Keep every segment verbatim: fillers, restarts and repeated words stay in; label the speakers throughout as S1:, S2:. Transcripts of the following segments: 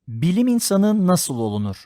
S1: Bilim insanı nasıl olunur?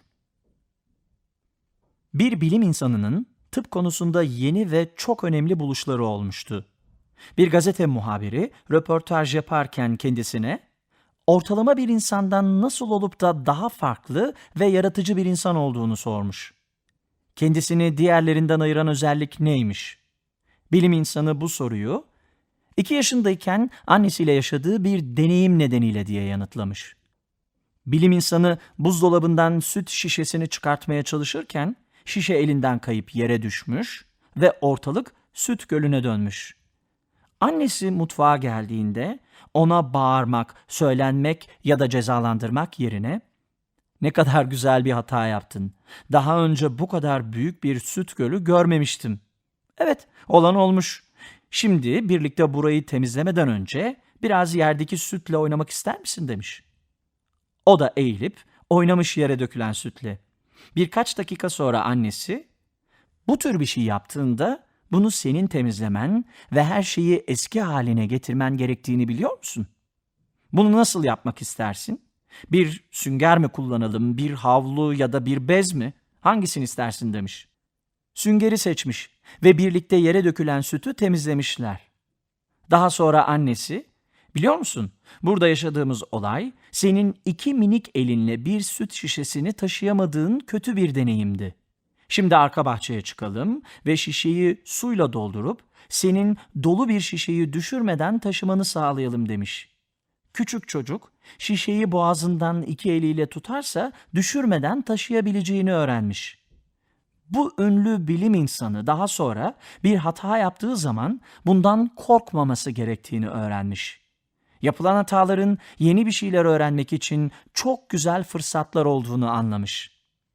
S1: Bir bilim insanının tıp konusunda yeni ve çok önemli buluşları olmuştu. Bir gazete muhabiri röportaj yaparken kendisine, ortalama bir insandan nasıl olup da daha farklı ve yaratıcı bir insan olduğunu sormuş. Kendisini diğerlerinden ayıran özellik neymiş? Bilim insanı bu soruyu, iki yaşındayken annesiyle yaşadığı bir deneyim nedeniyle diye yanıtlamış. Bilim insanı buzdolabından süt şişesini çıkartmaya çalışırken şişe elinden kayıp yere düşmüş ve ortalık süt gölüne dönmüş. Annesi mutfağa geldiğinde ona bağırmak, söylenmek ya da cezalandırmak yerine "Ne kadar güzel bir hata yaptın. Daha önce bu kadar büyük bir süt gölü görmemiştim. Evet, olan olmuş. Şimdi birlikte burayı temizlemeden önce biraz yerdeki sütle oynamak ister misin?" demiş. O da eğilip oynamış yere dökülen sütle. Birkaç dakika sonra annesi, "Bu tür bir şey yaptığında bunu senin temizlemen ve her şeyi eski haline getirmen gerektiğini biliyor musun? Bunu nasıl yapmak istersin? Bir sünger mi kullanalım, bir havlu ya da bir bez mi? Hangisini istersin?" demiş. Süngeri seçmiş ve birlikte yere dökülen sütü temizlemişler. Daha sonra annesi, "Biliyor musun, burada yaşadığımız olay senin iki minik elinle bir süt şişesini taşıyamadığın kötü bir deneyimdi. Şimdi arka bahçeye çıkalım ve şişeyi suyla doldurup senin dolu bir şişeyi düşürmeden taşımanı sağlayalım." demiş. Küçük çocuk şişeyi boğazından iki eliyle tutarsa düşürmeden taşıyabileceğini öğrenmiş. Bu ünlü bilim insanı daha sonra bir hata yaptığı zaman bundan korkmaması gerektiğini öğrenmiş. Yapılan hataların yeni bir şeyler öğrenmek için çok güzel fırsatlar olduğunu anlamış.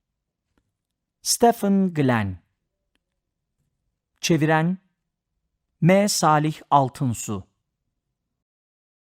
S1: Stephen Glenn. Çeviren M. Salih Altınsu.